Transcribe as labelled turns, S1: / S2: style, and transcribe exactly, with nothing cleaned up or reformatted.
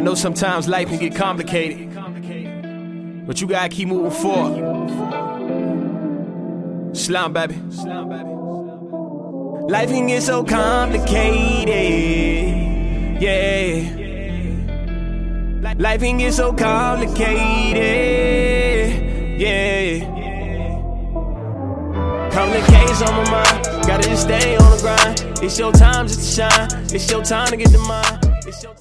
S1: I know sometimes life can get complicated, but you gotta keep moving forward. Slum, baby. Life can get so complicated, yeah. Life can get so complicated, yeah. Complications on my mind, gotta just stay on the grind. It's your time just to shine, it's your time to get the mind. It's your